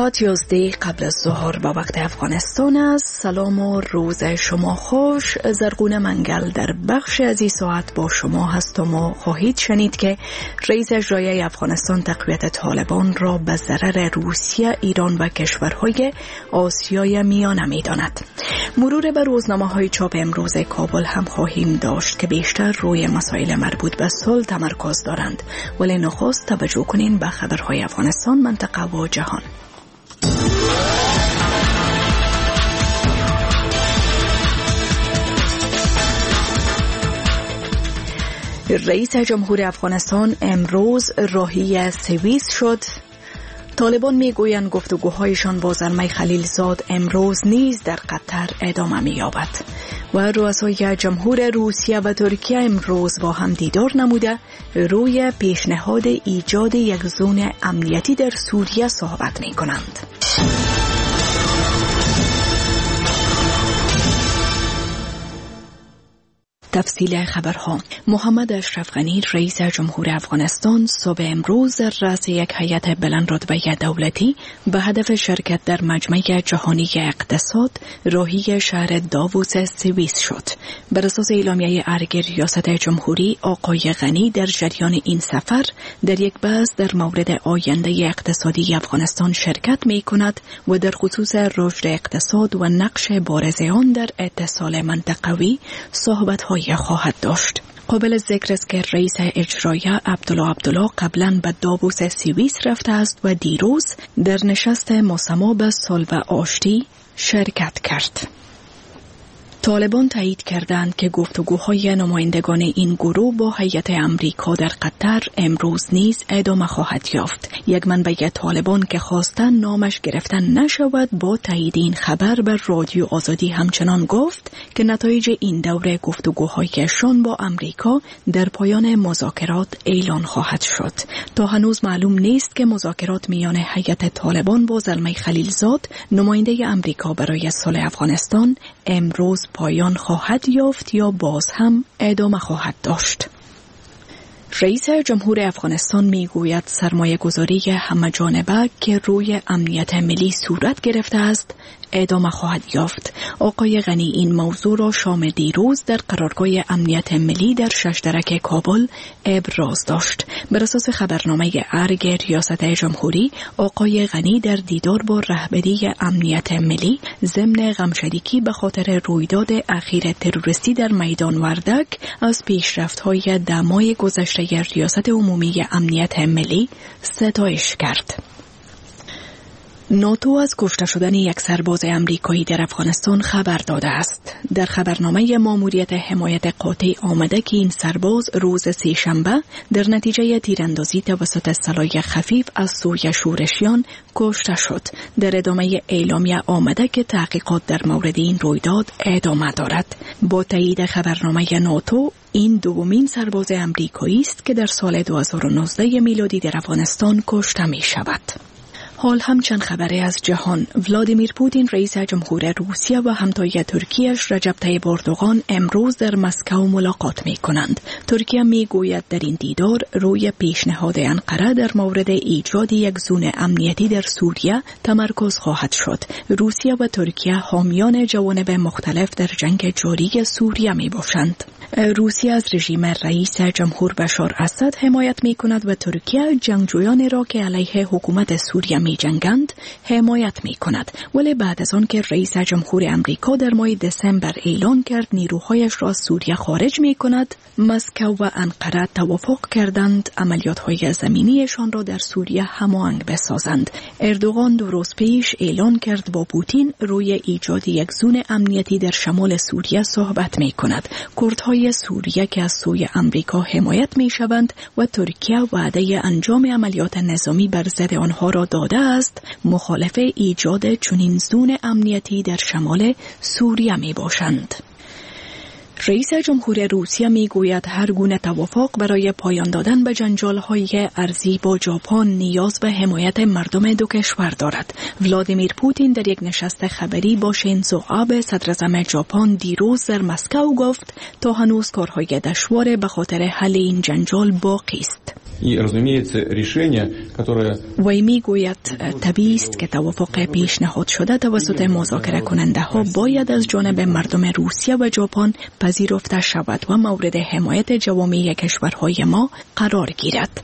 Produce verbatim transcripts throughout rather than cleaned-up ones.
ساعت یازده قبل از ظهر با وقت افغانستان است. سلام و روز شما خوش. زرغون منگل در بخش از این ساعت با شما هستم و خواهید شنید که رئیس اجرایی افغانستان تقویت طالبان را به ضرر روسیه، ایران و کشورهای آسیای میانه می‌داند. مرور بر روزنامه‌های چاپ امروز کابل هم خواهیم داشت که بیشتر روی مسائل مربوط به صلح تمرکز دارند، ولی نخست توجه کنین به خبرهای افغانستان، منطقه و جهان. رئیس جمهور افغانستان امروز راهی سوئیس شد. طالبان میگویند گفتگوهایشان با زلمه خلیلزاد امروز نیز در قطر ادامه می‌یابد و رؤسای جمهور روسیه و ترکیه امروز با هم دیدار نموده روی پیشنهاد ایجاد یک زون امنیتی در سوریه صحبت می‌کنند. تفصیل خبرها. محمد اشرف غنی رئیس جمهور افغانستان صبح امروز در رأس یک هیئت بلند رتبه دولتی به هدف شرکت در مجمع جهانی اقتصاد راهی شهر داووس سوئیس شد. بر اساس اعلامیه ارگ ریاست جمهوری، آقای غنی در جریان این سفر در یک بحث در مورد آینده اقتصادی افغانستان شرکت می کند و در خصوص رشد اقتصاد و نقش بارز آن در اتصال منطقوی صحبت‌های خواهد داشت. قابل ذکر است که رئیس اجرایی عبدالله عبدالله قبلا به داووس سوئیس رفته است و دیروز در نشست مسما به صلح و آشتی شرکت کرد. طالبان تایید کردند که گفتگوهای نمایندگان این گروه با هیئت امریکا در قطر امروز نیز ادامه خواهد یافت. یک منبع طالبان که خواستن نامش گرفتن نشود با تایید این خبر بر رادیو آزادی همچنان گفت که نتایج این دوره گفتگوهایشان با امریکا در پایان مذاکرات اعلان خواهد شد. تا هنوز معلوم نیست که مذاکرات میان هیئت طالبان با زلمه خلیلزاد، نماینده امریکا برای صلح افغانستان، امروز پایان خواهد یافت یا باز هم ادامه خواهد داشت. رئیس جمهور افغانستان میگوید سرمایه گذاری همه جانبه که روی امنیت ملی صورت گرفته است ادامه خواهد یافت. آقای غنی این موضوع را شام دیروز در قرارگاه امنیت ملی در ششترک کابل ابراز داشت. بر اساس خبرنامه ارگ ریاست جمهوری، آقای غنی در دیدار با رهبری امنیت ملی ضمن غمشدگی به خاطر رویداد اخیر تروریستی در میدان وردک از پیشرفت‌های دمای گذشته ریاست عمومی امنیت ملی ستایش کرد. ناتو از کشته شدن یک سرباز امریکایی در افغانستان خبر داده است. در خبرنامه ماموریت حمایت قاطع آمده که این سرباز روز سه‌شنبه در نتیجه تیراندازی توسط سلاح خفیف از سوی شورشیان کشته شد. در ادامه اعلامیه آمده که تحقیقات در مورد این رویداد ادامه دارد. با تایید خبرنامه ناتو، این دومین سرباز امریکایی است که در سال دو هزار و نوزده میلادی در افغانستان کشته می شود. حال هم چند خبره از جهان. ولادیمیر پوتین رئیس جمهور روسیه و همتای ترکیه‌اش رجب طیب اردوغان امروز در مسکو ملاقات می کنند. ترکیه می گوید در این دیدار روی پیشنهاد انقره در مورد ایجاد یک زون امنیتی در سوریه تمرکز خواهد شد. روسیه و ترکیه حامیان جوانب مختلف در جنگ جاری سوریه می باشند. روسیه از رژیم رئیس جمهور بشار اسد حمایت می کند و ترکیه جنگجویان را که علیه حکومت سوریه می جنگند حمایت می کند. ولی بعد از آن که رئیس جمهور امریکا در ماه دسامبر اعلان کرد نیروهایش را از سوریه خارج می کند، مسکو و انقره توافق کردند عملیات‌های زمینیشان را در سوریه هماهنگ بسازند. اردوغان دو روز پیش اعلان کرد با پوتین روی ایجاد یک زون امنیتی در شمال سوریه صحبت می کند. کردهای سوریه که از سوی امریکا حمایت می شوند و ترکیه وعده انجام عملیات نظامی بر ضد آنها را داده است، مخالف ایجاد چنین زون امنیتی در شمال سوریه می باشند. رئیس جمهور روسیه می گوید هر گونه توافق برای پایان دادن به جنجال‌های ارضی با ژاپن نیاز به حمایت مردم دو کشور دارد. ولادیمیر پوتین در یک نشست خبری با شینزو آبه صدراعظم ژاپن دیروز در مسکو گفت تا هنوز کارهای دشوار به خاطر حل این جنجال باقی است. وی میگوید طبیعی است که توافق پیشنهاد شده توسط مذاکره کننده ها باید از جانب مردم روسیه و ژاپن پذیرفته شود و مورد حمایت جوامع کشورهای ما قرار گیرد.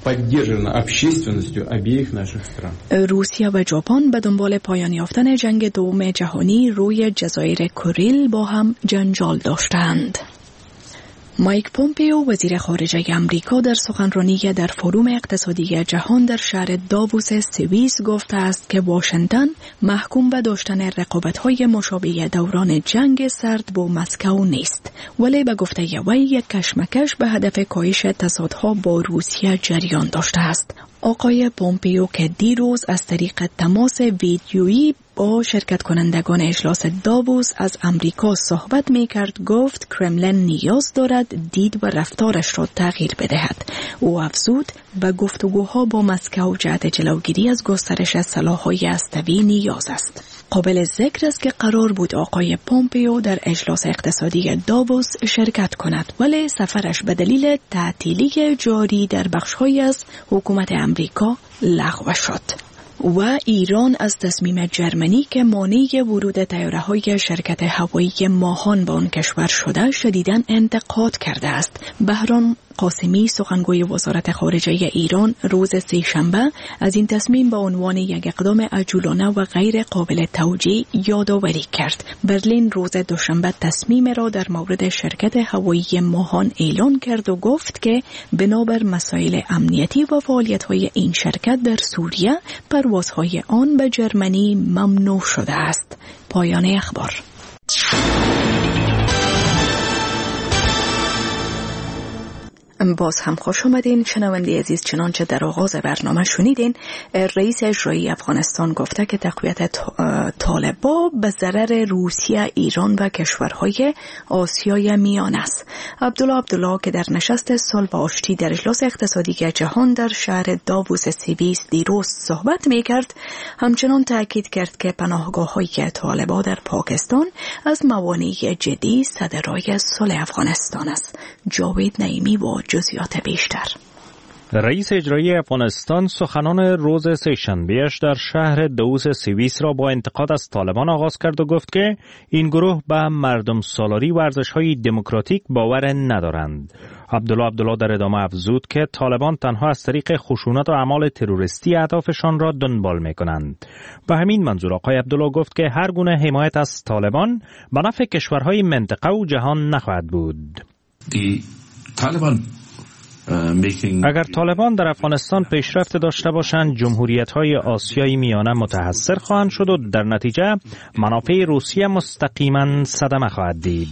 روسیه و ژاپن به دنبال پایان یافتن جنگ دوم جهانی روی جزایر کوریل با هم جنجال داشتند. مایک پومپیو وزیر خارجه امریکا در سخنرانی در فروم اقتصادی جهان در شهر داووس سوئیس گفته است که واشنگتن محکوم به داشتن رقابت‌های مشابه دوران جنگ سرد با مسکو نیست، ولی به گفته وی یک کشمکش به هدف کاهش تضادها با روسیه جریان داشته است. آقای پومپیو که دیروز از طریق تماس ویدیویی با شرکت کنندگان اجلاس داووس از امریکا صحبت می کرد گفت کرملن نیاز دارد دید و رفتارش را تغییر بدهد. او افزود به گفتگوها با مسکو جهت جلوگیری از گسترش سلاح‌های هسته‌ای نیاز است. قابل ذکر است که قرار بود آقای پومپیو در اجلاس اقتصادی داووس شرکت کند، ولی سفرش به دلیل تعطیلی جاری در بخش‌هایی از حکومت امریکا لغو شد. و ایران از تصمیم جرمنی که مانع ورود طیاره‌های شرکت هوایی ماهان به آن کشور شده شدیداً انتقاد کرده است. بهرام قاسمی سخنگوی وزارت خارجه ایران روز سه‌شنبه از این تصمیم به عنوان یک اقدام عجولانه و غیر قابل توجیه یادآوری کرد. برلین روز دوشنبه تصمیم را در مورد شرکت هوایی ماهان اعلان کرد و گفت که بنابر مسائل امنیتی و فعالیت‌های این شرکت در سوریه پروازهای آن به جرمنی ممنوع شده است. پایان اخبار. باز هم خوش آمدین شنونده عزیز. چنانچه در آغاز برنامه شنیدین، رئیس اجرایی افغانستان گفته که تقویت طالبان به ضرر روسیه، ایران و کشورهای آسیای میانه است. عبدالله عبدالله که در نشست صلح و آشتی در اجلاس اقتصادی جهان در شهر داووس سوئیس دیروز صحبت می‌کرد، همچنان تاکید کرد که پناهگاه‌های طالبان در پاکستان از موانع جدی صدرای صلح افغانستان است. جاوید نعیمی با جزئیات بیشتر. رئیس اجرایی افغانستان سخنان روز سه‌شنبه‌اش در شهر داووس سوئیس را با انتقاد از طالبان آغاز کرد و گفت که این گروه به مردم سالاری و ارزش‌های دموکراتیک باور ندارند. عبدالله عبدالله در ادامه افزود که طالبان تنها از طریق خشونت و اعمال تروریستی اهدافشان را دنبال می‌کنند. به همین منظور آقای عبدالله گفت که هر گونه حمایت از طالبان به نفع کشورهای منطقه و جهان نخواهد بود. طالبان اگر طالبان در افغانستان پیشرفت داشته باشند، جمهوریت‌های آسیای میانه متحصر خواهند شد و در نتیجه منافع روسیه مستقیما صدمه خواهد دید.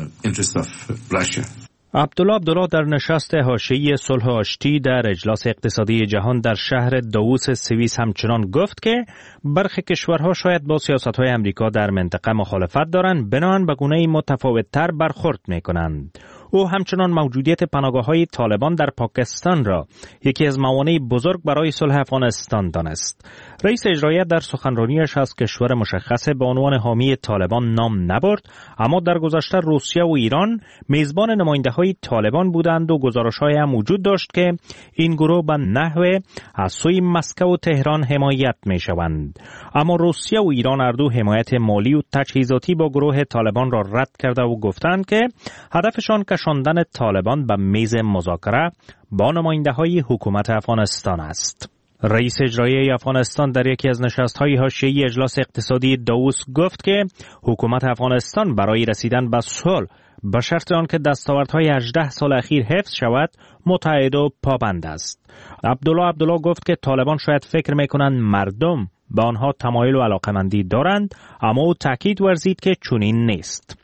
عبدالله عبدالله در نشست حاشیه‌ای صلح آشتی در اجلاس اقتصادی جهان در شهر داووس سوئیس همچنان گفت که برخی کشورها شاید با سیاست‌های امریکا در منطقه مخالفت دارند، بنابراین به گونه‌ای متفاوت‌تر برخورد می‌کنند. او همچنان موجودیت پناهگاه‌های طالبان در پاکستان را یکی از موانع بزرگ برای صلح افغانستان دانست. رئیس اجرایی در سخنرانیش از کشور مشخص به عنوان حامی طالبان نام نبرد، اما در گذشته روسیه و ایران میزبان نماینده‌های طالبان بودند و گزارش‌هایی هم وجود داشت که این گروه به نحو از سوی مسکو و تهران حمایت می‌شوند. اما روسیه و ایران هر دو حمایت مالی و تجهیزاتی با گروه طالبان را رد کرده و گفتند که هدفشان کشاندن طالبان به میز مذاکره با نماینده‌های حکومت افغانستان است. رئیس اجرایی افغانستان در یکی از نشست‌های حاشیه‌ای اجلاس اقتصادی داووس گفت که حکومت افغانستان برای رسیدن به صلح به شرط آنکه دستاوردهای هجده سال اخیر حفظ شود متعهد و پابند است. عبدالله عبدالله گفت که طالبان شاید فکر می‌کنند مردم به آنها تمایل و علاقه‌مندی دارند، اما او تاکید ورزید که چنین نیست.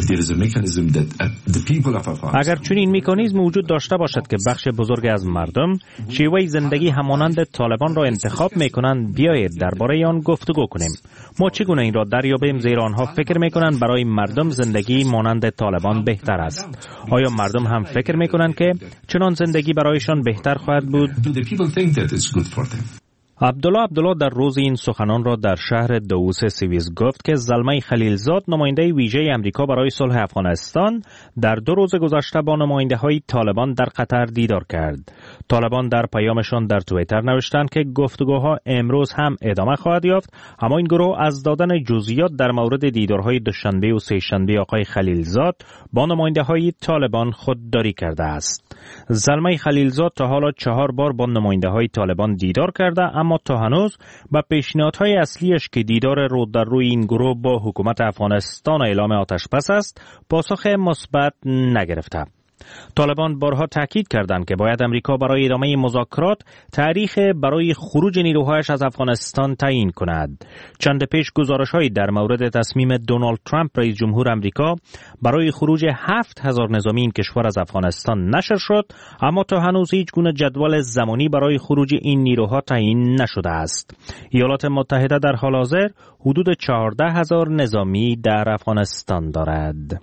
اگر چنین مکانیزم وجود داشته باشد که بخش بزرگ از مردم شیوه زندگی همانند طالبان را انتخاب میکنند، بیایید درباره آن گفتگو کنیم. ما چگونه این را دریابیم، زیرا آنها فکر میکنند برای مردم زندگی مانند طالبان بهتر است. آیا مردم هم فکر میکنند که چنان زندگی برایشان بهتر خواهد بود؟ عبدالله عبدالله در روز این سخنان را در شهر دووس سوئیس گفت که زلمه خلیلزاد نماینده ویژه امریکا برای صلح افغانستان در دو روز گذشته با نماینده های طالبان در قطر دیدار کرد. طالبان در پیامشان در توییتر نوشتند که گفتگوها امروز هم ادامه خواهد یافت، اما این گروه از دادن جزئیات در مورد دیدارهای دوشنبه و سه‌شنبه آقای خلیلزاد با نماینده های طالبان خودداری کرده است. زلمه خلیلزاد تا حالا چهار بار با نماینده های طالبان دیدار کرده، اما تا هنوز به پیشنهادهای اصلیش که دیدار رو در روی این گروه با حکومت افغانستان اعلام آتش بس است، پاسخ مثبت نگرفته. طالبان بارها تاکید کردند که باید امریکا برای ادامه مذاکرات تاریخ برای خروج نیروهایش از افغانستان تعیین کند. چند پیش گزارش‌هایی در مورد تصمیم دونالد ترامپ رئیس جمهور امریکا برای خروج هفت هزار نظامی این کشور از افغانستان نشر شد، اما تا هنوز هیچ گونه جدول زمانی برای خروج این نیروها تعیین نشده است. ایالات متحده در حال حاضر حدود چهارده هزار نظامی در افغانستان دارد.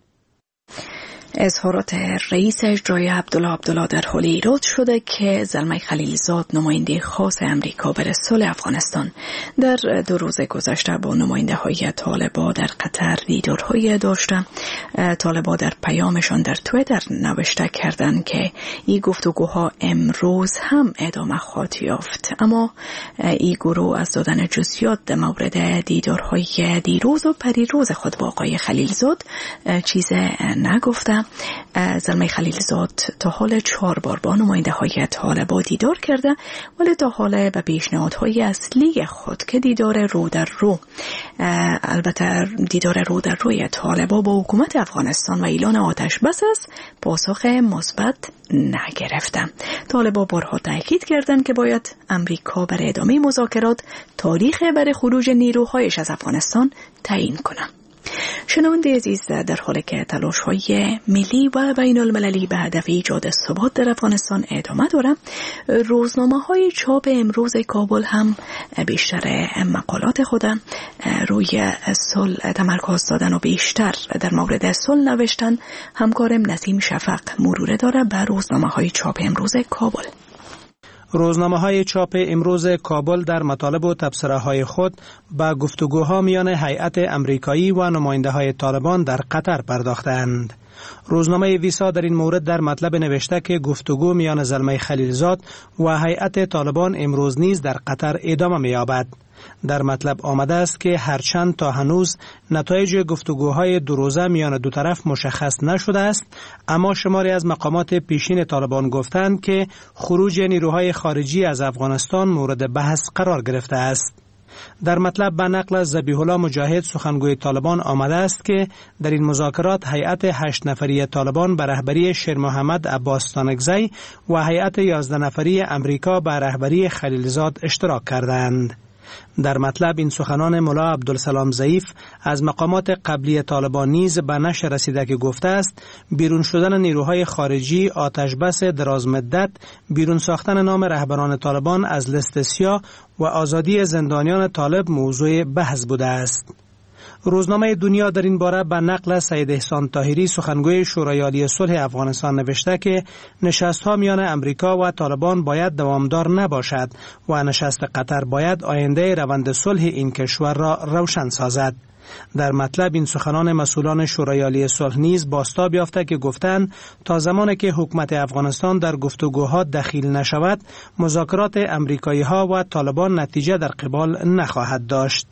اظهارات رئیس اجرایی عبدالله عبدالله در حال ایراد شده که زلمه خلیلزاد نماینده خاص امریکا برای صلح افغانستان در دو روز گذشته با نماینده های طالبان در قطر دیدارهای داشته. طالبان در پیامشان در توییتر نوشته کردند که این گفتگوها امروز هم ادامه خواهد یافت، اما این گروه از دادن جزئیات در مورد دیدارهای دیروز و پریروز خود با آقای خلیلزاد چیز نگفته. زلمه خلیلزاد تا حال چهار بار با نماینده های طالبان دیدار کرده، ولی تا حال به پیشنهادهای اصلی خود که دیدار رو در رو البته دیدار رو در روی طالبان با حکومت افغانستان و اعلان آتش بس است، پاسخ مثبت نگرفته. طالبان بارها تاکید کردند که باید امریکا برای ادامه مذاکرات تاریخ برای خروج نیروهایش از افغانستان تعیین کنه. شنونده عزیز، در حالی که تلاش‌های ملی و بین المللی به هدف ایجاد ثبات در افغانستان ادامه دارد، روزنامه‌های چاپ امروز کابل هم بیشتر مقالات خود روی صلح تمرکز دادن و بیشتر در مورد صلح نوشتن. همکارم نسیم شفق مرور داره به روزنامه‌های چاپ امروز کابل. روزنامه‌های چاپ امروز کابل در مطالب و تبصره‌های خود به گفتگوها میان هیئت امریکایی و نماینده‌های طالبان در قطر پرداختند. روزنامه ویسا در این مورد در مطلب نوشته که گفتگو میان زلمه خلیلزاد و هیئت طالبان امروز نیز در قطر ادامه می‌یابد. در مطلب آمده است که هرچند تا هنوز نتایج گفتگوهای دو روزه میان دو طرف مشخص نشده است، اما شماری از مقامات پیشین طالبان گفتند که خروج نیروهای خارجی از افغانستان مورد بحث قرار گرفته است. در مطلب به نقل از ذبیح الله مجاهد سخنگوی طالبان آمده است که در این مذاکرات هیئت هشت نفری طالبان به رهبری شیر محمد عباس تانکزی و هیئت یازده نفری امریکا به رهبری خلیلزاد اشتراک کردند. در مطلب این سخنان ملا عبدالسلام ضعیف از مقامات قبلی طالبان نیز به نشر رسیده که گفته است بیرون شدن نیروهای خارجی، آتش بس دراز مدت، بیرون ساختن نام رهبران طالبان از لست سیاه و آزادی زندانیان طالب موضوع بحث بوده است. روزنامه دنیا در این باره به نقل سید احسان طاهری سخنگوی شورای عالی صلح افغانستان نوشته که نشست‌ها میان امریکا و طالبان باید دوامدار نباشد و نشست قطر باید آینده روند صلح این کشور را روشن سازد. در مطلب این سخنان مسئولان شورای عالی صلح نیز بازتاب یافته که گفتند تا زمانی که حکومت افغانستان در گفتگوها دخیل نشود، مذاکرات امریکایی‌ها و طالبان نتیجه در قبال نخواهد داشت.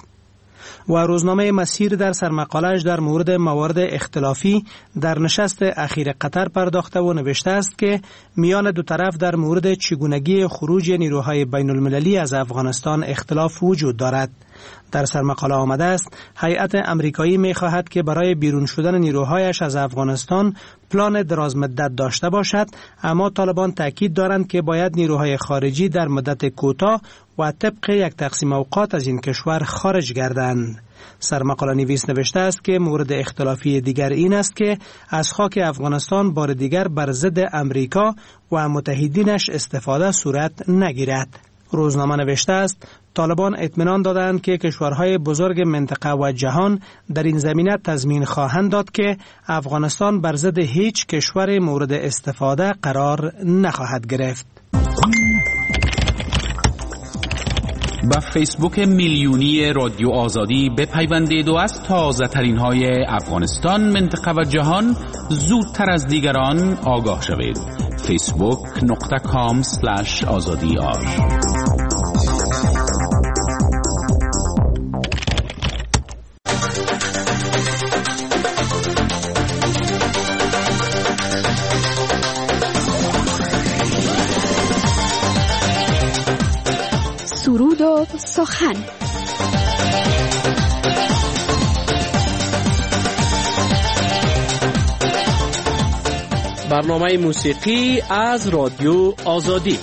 و روزنامه مسیر در سرمقاله‌اش در مورد موارد اختلافی در نشست اخیر قطر پرداخته و نوشته است که میان دو طرف در مورد چگونگی خروج نیروهای بین المللی از افغانستان اختلاف وجود دارد. در سرمقاله آمده است هیئت امریکایی می خواهد که برای بیرون شدن نیروهایش از افغانستان پلان دراز مدت داشته باشد، اما طالبان تاکید دارند که باید نیروهای خارجی در مدت کوتاه و طبق یک تقسیم اوقات از این کشور خارج گردند. سرمقاله نویس نوشته است که مورد اختلافی دیگر این است که از خاک افغانستان بار دیگر بر ضد امریکا و متحدینش استفاده صورت نگیرد. روزنامه نوشته است طالبان اطمینان دادند که کشورهای بزرگ منطقه و جهان در این زمینه تضمین خواهند داد که افغانستان بر ضد هیچ کشور مورد استفاده قرار نخواهد گرفت. و فیسبوک میلیونی رادیو آزادی بپیوندید و از تازه ترین های افغانستان، منطقه و جهان زودتر از دیگران آگاه شوید. فیسبوک نقطه کام سلش آزادی آر. سرود و سخن. برنامه موسیقی از رادیو آزادی.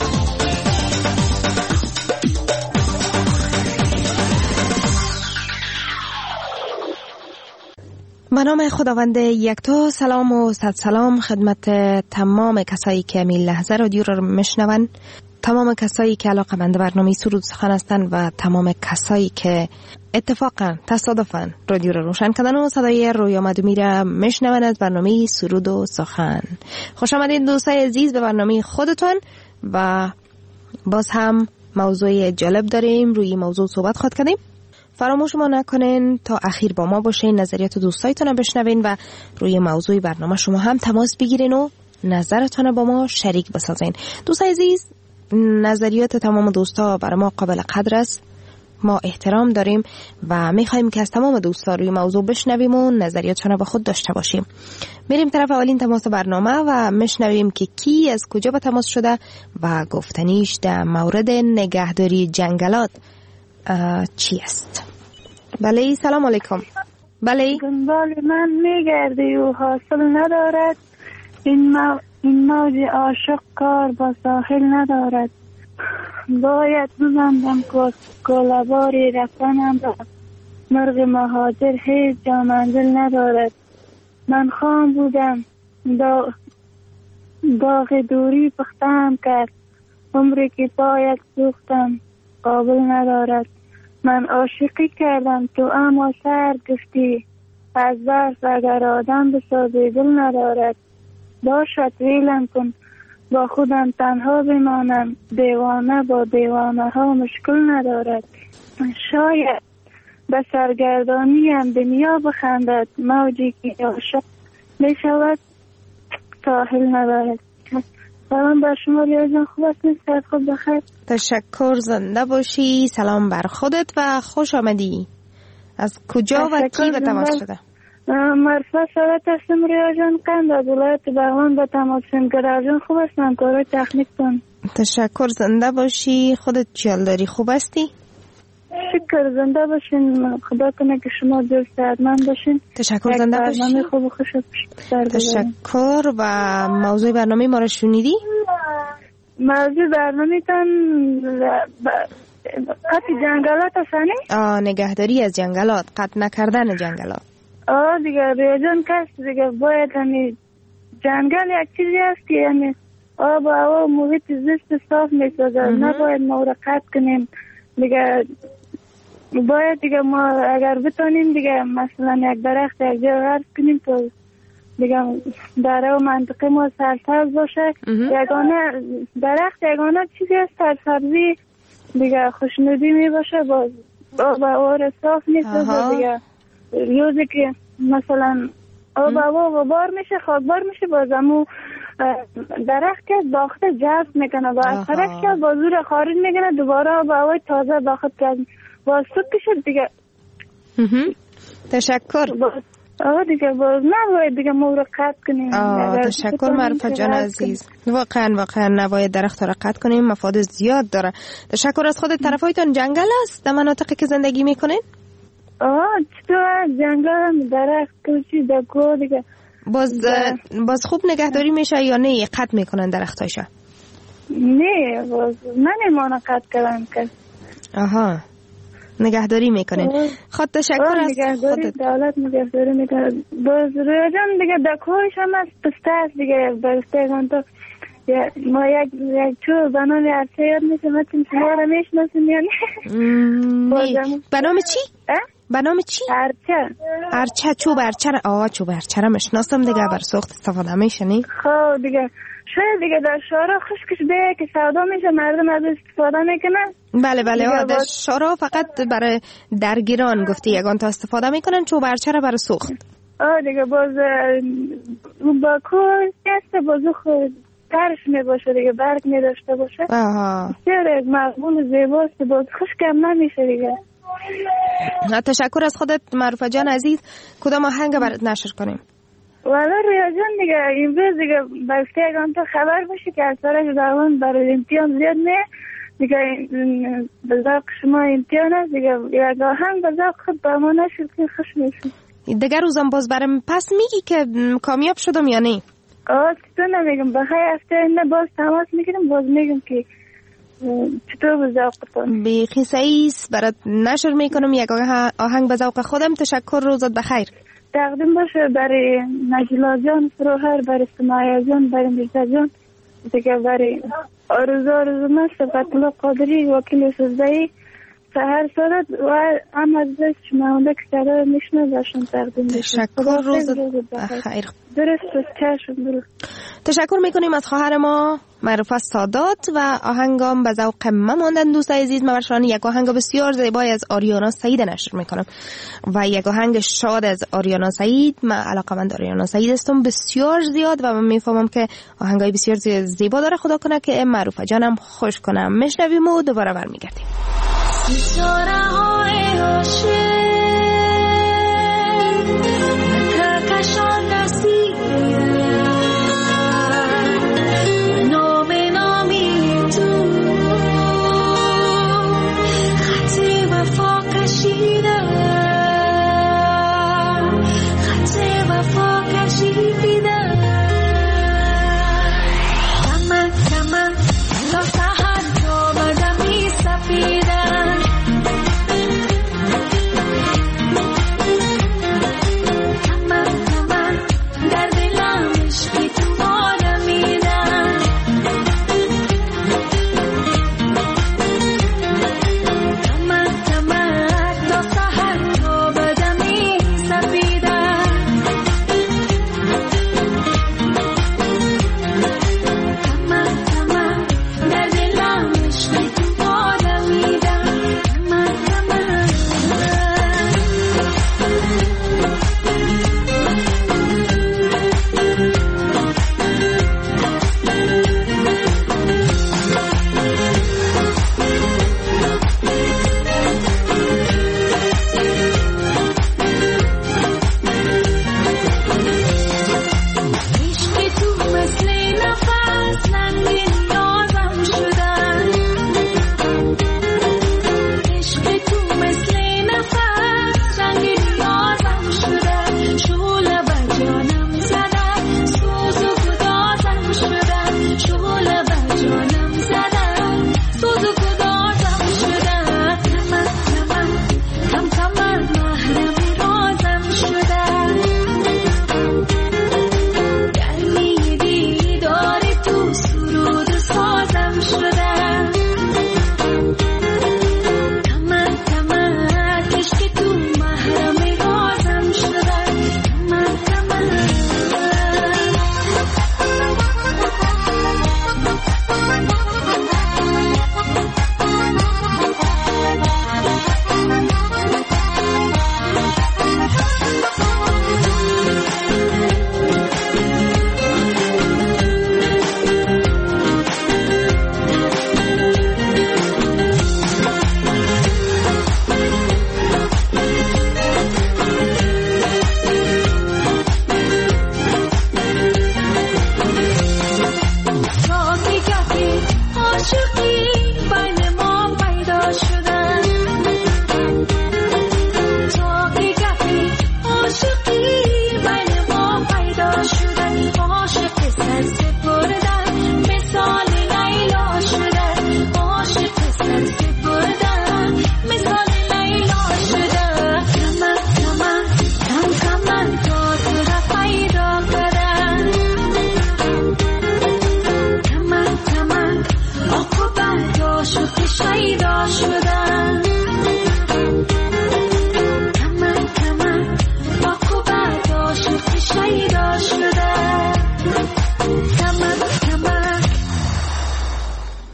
به نام خداوند یکتا. سلام و صد سلام خدمت تمام کسایی که می لحظه رادیو رو میشنون، تمام کسایی که علاقه‌مند برنامه سرود سخن هستند و تمام کسایی که اتفاقا تصادفا رادیو رو روشن کردن و صدای رویا مدومی را میشنون از برنامه سرود و سخن. خوش آمدید دوستای عزیز به برنامه خودتون و باز هم موضوع جالب داریم. روی موضوع صحبت خواهد کردیم. فراموش ما نکنین تا اخیر با ما باشین، نظریات دوستایتون رو بشنوین و روی موضوع برنامه شما هم تماس بگیرین و نظرتون رو با ما شریک بسازین. دوستای عزیز، نظریات تمام دوستا برای ما قابل قدر است. ما احترام داریم و میخوایم که از تمام دوستا روی موضوع بشنویم و نظریاتشون رو با خود داشته باشیم. میریم طرف اولین تماس برنامه و میشنویم که کی از کجا به تماس شده و گفتنیش در مورد نگهداری جنگلات چی است. بله، سلام علیکم. بله، دنبال من میگردی و حاصل ندارد، این مو... این موج عاشق کار با ساحل ندارد. باید ببندم کلباری رفتنم را، مرغ مهاجر هیچ جا منزل ندارد. من خام بودم دا... داغ دوری پختم کرد، عمری که باید سوختم قابل ندارد. من عاشقی کردم تو اما سر گفتی، از برف اگر آدم بسازی دل ندارد. باشد ویلم کن با خودم تنها بمانم، دیوانه با دیوانه ها مشکل ندارد. شاید به سرگردانیم دنیا بخندد، موجی که عاشق میشود ساحل ندارد. سلام بر شما ریا جان، خوب هستید؟ صحت خوب بخیر؟ تشکر، زنده باشی. سلام بر خودت و خوش آمدی. از کجا و کی به تماس شده؟ مرفت سرات هستم ریا جان، قند از ولایت بغلان به تماس شدم. ریا جان خوب هستم؟ کارای تکنیک تون. تشکر، زنده باشی. خودت چیال داری؟ خوب هستی؟ شکر، زنده باشین. خدا کنه که شما دل صحتمند باشین. تشکر، زنده باشی. برنامه خوب و خوش تشکر. و موضوع برنامه ما رو شنیدی؟ موضوع برنامه تان قطع جنگلات هستنی؟ آه، نگهداری از جنگلات، قطع نکردن جنگلات. آه دیگه ریاجان کس دیگه باید همی جنگل یک چیزی هست که یعنی آب و هوا محیط زیست صاف میسازه، نباید ما رو قطع کنیم دیگه. باید دیگه ما اگر بتونیم دیگه مثلا یک درخت یک جا غرس کنیم تو دیگه دره و منطقه ما سرسبز باشه. یگانه درخت یگانه چیزی هست سرسبزی دیگه، خوشنودی می باشه، با آب و هوا رو صاف میسازه دیگه. روزی که مثلا آب و هوا غبار میشه، خاکبار میشه، بازمو درخت که باخته جذب میکنه و از طرف که با زور خارج میکنه دوباره آب و هوای تازه باخت که باز سوک شد دیگه. تشکر. آه دیگه باز نباید دیگه ما رو قطع کنیم. تشکر معرفت جان عزیز. واقعا واقعا نباید درخت را قطع کنیم، مفاد زیاد داره. تشکر از خودت. طرفایتون جنگل است در مناطقی که زندگی میکنین؟ آه چطور جنگل درخت کوچی دکو دیگه. باز باز خوب نگهداری میشه یا نه قطع میکنن درختاشا؟ نه باز نمیمونه قطع کردن که. آها، نگهداری میکنن. خود تشکر از خودت. دولت نگهداری میکنه. باز روی جان دیگه دکوش هم از پسته است دیگه. برسته گانتو ما یک یک چو بنام عرصه یاد میشه، ما چون شما رو میشناسیم یعنی. به نام چی؟ به نام چی؟ ارچه. ارچه. چوب ارچه. آه چوب ارچه را مشناسم دیگه، بر سوخت استفاده میشنی؟ خب دیگه شاید دیگه در شارع خشکش به که سودا میشه، مردم از استفاده میکنن. بله بله ها، در شارع فقط برای درگیران گفتی یگان تا استفاده میکنن چوب ارچه را برای سوخت. آه دیگه باز با کل دست بازو خود ترش می باشه دیگه، برگ می داشته باشه. آها. بسیار یک مضمون زیباست، باز خشکم نمیشه دیگه. تشکر از خودت معروفه جان عزیز. کدام آهنگ برات نشر کنیم؟ والا ریا جان دیگه امروز دیگه بایسته اگه تا خبر باشه که اثرش داون برای امتحان زیاد نه دیگه، به ذوق شما امتحان است دیگه، یک آهنگ به ذوق خود با ما نشد که خوش میشه. دیگه روزم باز برم پس میگی که کامیاب شدم یا نه؟ آه تو نمیگم، بخیر هفته نه باز تماس میگیرم، باز میگم که چطور به ذوق تون بیخی سعیس برات نشر میکنم یک آهنگ به ذوق خودم. تشکر، روزت بخیر. تقدیم باشه برای نجلا جان فروهر، برای سمایه جان، برای میرزا جان دیگه، برای آرزو آرزو من صفت الله قادری وکیل سوزدهی سهر سادت و هم از دست شماونده که سرار میشنه باشم تقدیم باشه. تشکر، روزت بخیر. درست چشم درست. تشکر میکنیم از خواهر ما معروفه سادات و آهنگام به ذوق من ماندن. دوست عزیز من برشان یک آهنگ بسیار زیبای از آریانا سعید نشر میکنم و یک آهنگ شاد از آریانا سعید. من علاقه‌مند آریانا سعید هستم بسیار زیاد و من میفهمم که آهنگای بسیار زیبا داره. خدا کنه که معروفه جانم خوش کنم. میشنویم و دوباره برمیگردیم.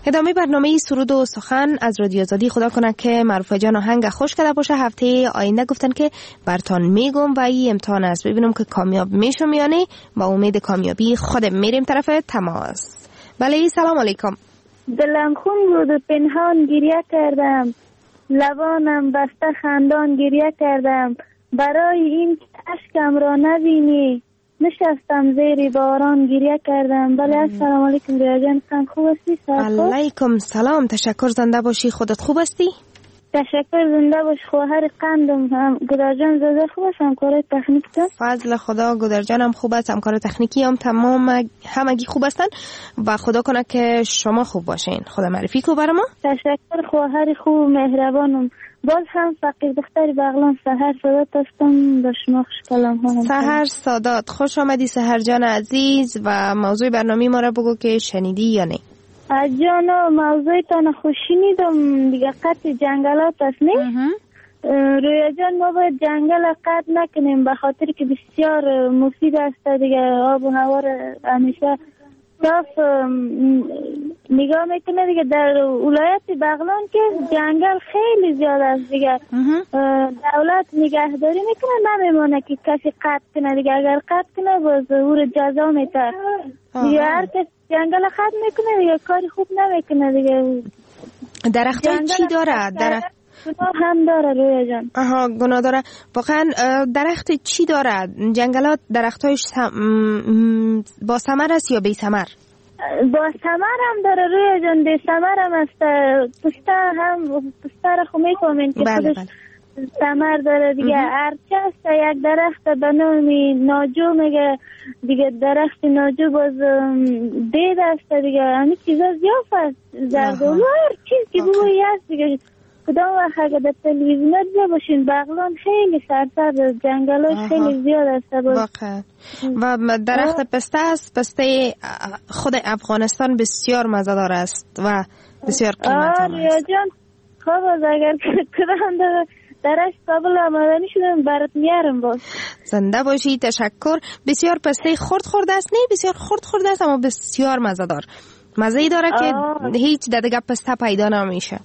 ادامه برنامه سرود و سخن از رادیو آزادی. خدا کنه که معروفه جان آهنگ خوش کرده باشه. هفته آینده گفتن که برتان میگم و این امتحان است، ببینم که کامیاب میشم یا نه. با امید کامیابی خودم میریم طرف تماس. بله سلام علیکم. دلم خون بود و پنهان گریه کردم، لبانم بسته خندان گریه کردم، برای این اشکم را نبینی نشستم زیر باران گریه کردم. بله السلام علیکم ریا جان، خان خوب هستی؟ علیکم سلام، تشکر، زنده باشی. خودت خوب هستی؟ تشکر، زنده باش. خواهر قندم هم گدر جان زده خوب است، همکار تکنیکتون؟ فضل خدا گدر جانم خوب است، همکار تکنیکی هم تمام همگی خوب هستن و خدا کنه که شما خوب باشین. خدا معرفی کو برام. تشکر خواهر خوب مهربانم. باز هم فقیر دختری بغلان سحر سادات هستم، با شما خوش کلام ها. سحر سادات خوش آمدی سحر جان عزیز. و موضوع برنامه ما را بگو که شنیدی یا نه. جانا موضوع تان خوش شنیدم دیگه، قطع جنگلات است نه؟ رویا جان ما باید جنگل قطع نکنیم به خاطر که بسیار مفید است دیگه. آب و هوا را همیشه صاف نگاه میکنه دیگه. در ولایت بغلان که جنگل خیلی زیاد است دیگه، دولت نگهداری میکنه، نمیمونه که کسی قطع کنه دیگه. اگر قطع کنه باز او رو جزا میده دیگه. هر کس جنگل قطع میکنه دیگه کاری خوب نمیکنه دیگه. درختای چی داره؟ درخت گناه هم داره رویا جان. آها گناه داره واقعا. درخت چی داره؟ جنگلات درختایش سم... با ثمر است یا بی ثمر؟ با ثمر هم داره رویا جان، بی ثمر هم است. پسته هم پسته را خو میفهمین که بله خودش ثمر داره دیگه. هرچه است یک درخت به نامی ناجو میگه دیگه، درخت ناجو باز دید است دیگه. همین چیزا زیاف است، زردالو هر چیز که بویی است دیگه. کدام وقت اگه در تلویزیون دیده باشین بغلان خیلی سرسبز، جنگلای خیلی زیاد است واقعا. و درخت پسته است. پسته خود افغانستان بسیار مزه‌دار است و بسیار قیمتی است. جان خب اگر کدام در درش قابل آمدنی شدم برات میارم. باز زنده باشی. تشکر. بسیار پسته خرد خورده است نه؟ بسیار خرد خورده است اما بسیار مزه‌دار، مزه‌ای داره که هیچ دیگه پسته پیدا نمیشه.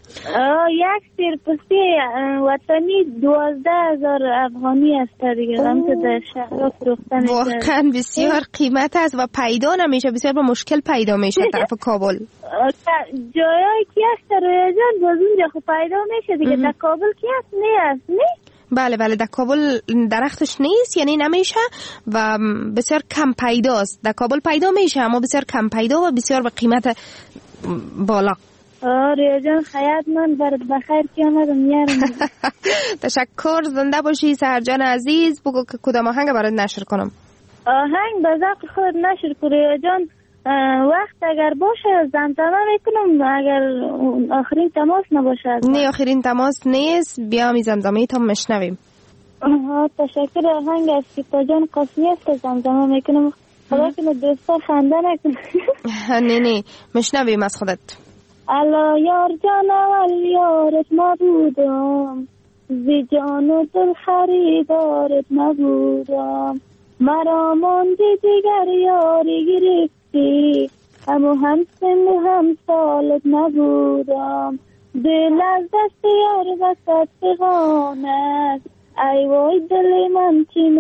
یک سیر پسته وطنی دوازده هزار افغانی است دیگه. هم که در شهر فروخته میشه. واقعا بسیار قیمت است و پیدا نمیشه، بسیار با مشکل پیدا میشه طرف کابل. جایی که است رویا جان باز اونجا خب پیدا میشه دیگه. در کابل که است نه است نه؟ بله بله در کابل درختش نیست، یعنی نمیشه و بسیار کم پیداست. در کابل پیدا میشه اما بسیار کم پیدا و بسیار به قیمت بالا. آره جان خیاط من برات بخیر که آمدم میارم. تشکر، زنده باشی سحر جان عزیز. بگو که کدام آهنگ برات نشر کنم؟ آهنگ به ذوق خود نشر کنی جان. وقت اگر باشه زمزمه میکنم، اگر آخرین تماس نباشه. نه آخرین تماس نیست، بیا می زمزمه تا مشنویم. آها تشکر. آهنگ از سیتا جان قاسمی است که زمزمه میکنم. خدا کنه دوستا خنده نکنه. نه نه مشنویم از خودت. الا یار جان اول یارت نبودم، زی جان و دل خریدارت نبودم، مرا ماندی دیگر یاری گرفتی، همو هم سن و هم سالت نبودم، دل از دست یار وسط بغانت، ای وای دل من چی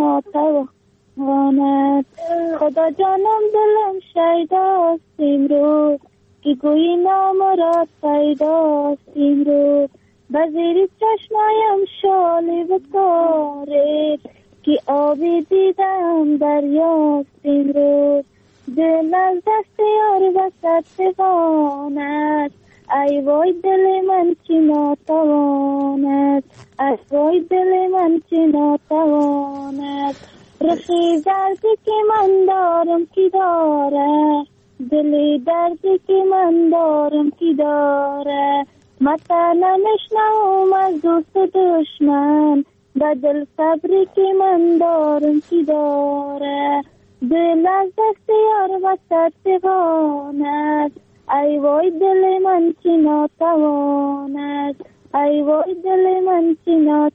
ناتوانت، خدا جانم دلم شیداست امروز، که گویی نامراد پیداست امروز، بزیر چشمایم شالی بکارید، که آبی دیدم دریاست امروز، دل از دست یار وسط بغانت، ای وای دل من چی ناتواند، ای وای دل من چی ناتواند، رخی دردی که من دارم کی داره، دلی دردی که من دارم کی داره، مثلا نشنوم از دوست و دشمن، بدل صبری که من دارم کی داره، دل از دست یار وسط بغانت، ای وای دل من چی ناتواند، ای وای دل من چی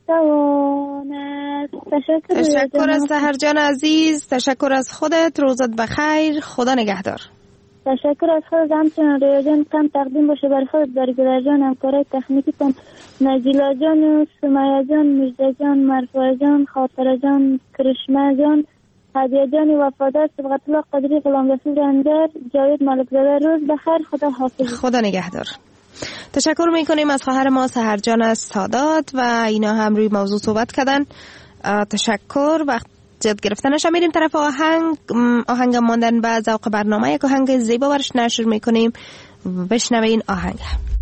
ناتواند. تشکر, تشکر از سحر جان عزیز، تشکر از خودت، روزت بخیر، خدا نگهدار. تشکر از خود همچنان رویا جان کم تقدیم باشه برای خود برای گلر جان همکارای تکنیکتان نجیلا جان سمیه جان مجده جان مرفوع جان خاطره جان کرشمه جان هدیه جان وفادار سبقت الله قدری غلام رسول رنجر جاوید ملک زاده روز بخیر خدا حافظ. خدا نگهدار. تشکر میکنیم از خواهر ما سحر جان از سادات و اینا هم روی موضوع صحبت کردن. تشکر. وقت جد گرفتنش میریم طرف آهنگ آهنگ ماندن به ذوق برنامه. یک آهنگ زیبا برش نشر میکنیم. بشنوین آهنگ.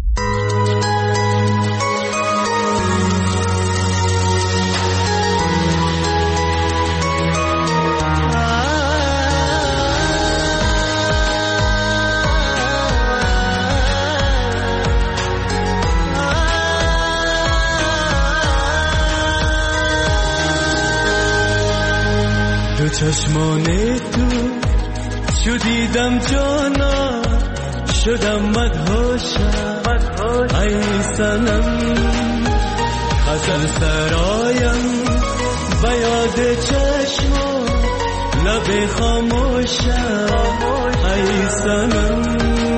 دو چشمان تو شدیدم جانا شدم مدهوشم ای سنم غزل سرایم به یاد چشم لب خاموشم ای سنم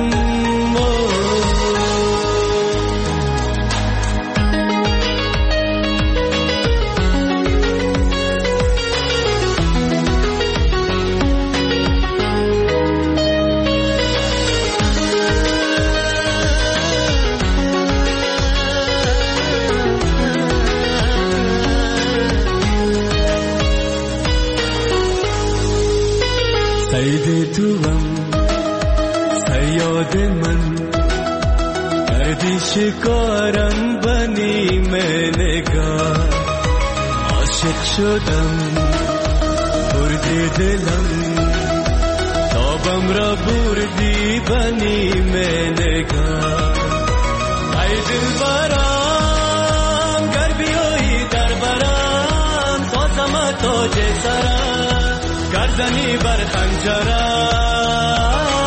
سید توام سیاد من کردی شکارم بنی نگاه عاشق شدم بردی دلم تابم را بردی بنی نگاه ای دل برام گر بیایی در برام سازم تاج سرم گردنی بر خنجرم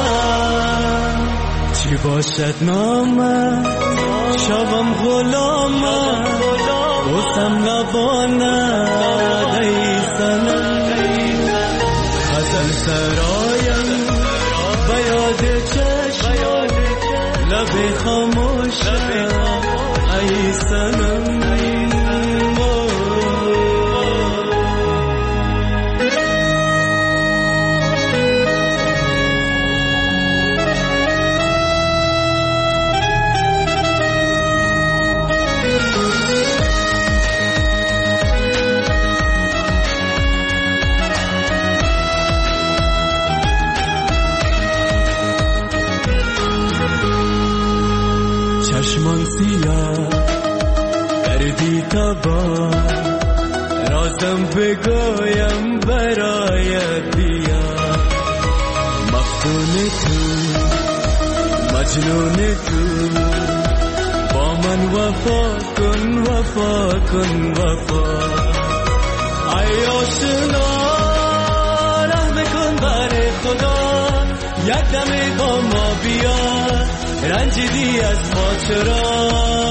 چی باشد نامم شوم غلامم بوسم لبانم ای سنم غزل سرایم به یاد چشم لب خاموشم ای سنم چشمان سیاه کردی تبا رازم بگویم برایت بیا مفتون تو مجنون تو با من وفا کن وفا کن وفا ای آشنا رحم کن بر خدا یک دم با ما بیا رنجیدی از ما چرا